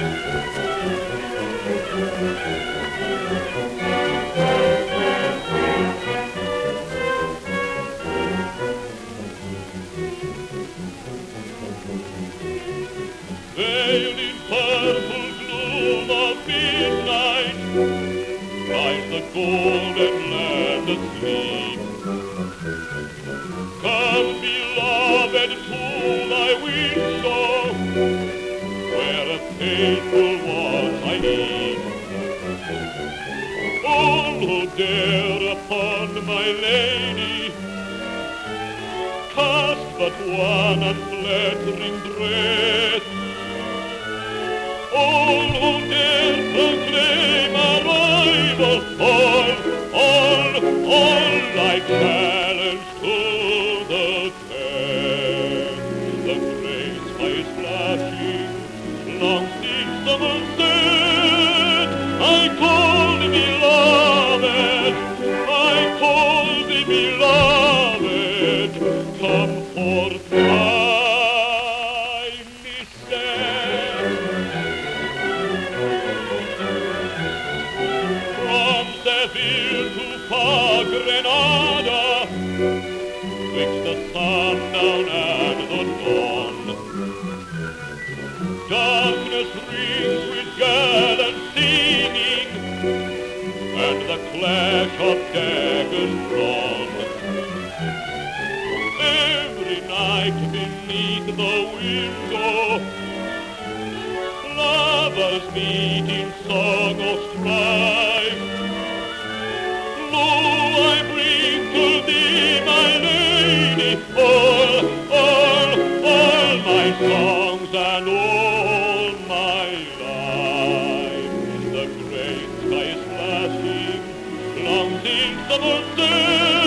Veiled in purple gloom of midnight, lies the golden land asleep. Come, beloved, to thy window, where a faithful watch I keep. All who dare upon my lady cast but one unflattering breath. All who dare proclaim arrival, all I challenge to the test. The gray sky is flashing, long since summer set. I call thee beloved, I call thee beloved, come forth, I listen. From Seville to far Grenada, twixt the sundown and the dawn, darkness rings with gallant singing, and the clash of daggers drawn. Every night beneath the window, lovers meet in song of strife. Lo, I bring to thee, my lady, all my songs and all my life. The great sky is flashing, long since summer set.